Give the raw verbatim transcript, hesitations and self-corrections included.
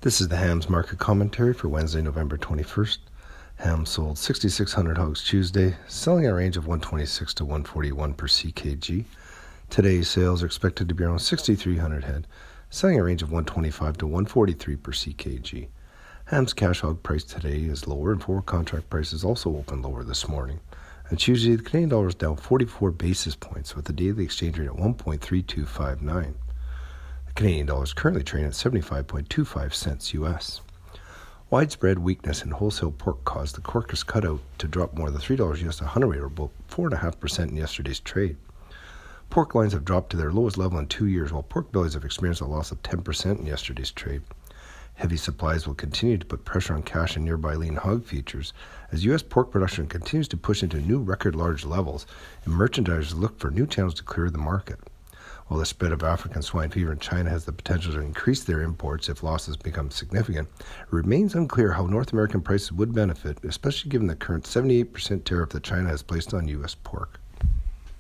This is the Hams market commentary for Wednesday, November twenty-first. Ham sold six thousand six hundred hogs Tuesday, selling at a range of one twenty-six to one forty-one per C K G. Today's sales are expected to be around six thousand three hundred head, selling at a range of one twenty-five to one forty-three per C K G. Ham's cash hog price today is lower, and forward contract prices also opened lower this morning. On Tuesday, the Canadian dollar is down forty-four basis points, with the daily exchange rate at one point three two five nine. The Canadian dollar is currently trading at seventy-five point two five cents U S. Widespread weakness in wholesale pork caused the Corcus cutout to drop more than three dollars U S a hundredweight, or about four point five percent in yesterday's trade. Pork lines have dropped to their lowest level in two years, while pork bellies have experienced a loss of ten percent in yesterday's trade. Heavy supplies will continue to put pressure on cash and nearby lean hog futures as U S pork production continues to push into new record large levels, and merchandisers look for new channels to clear the market. While the spread of African swine fever in China has the potential to increase their imports if losses become significant, it remains unclear how North American prices would benefit, especially given the current seventy-eight percent tariff that China has placed on U S pork.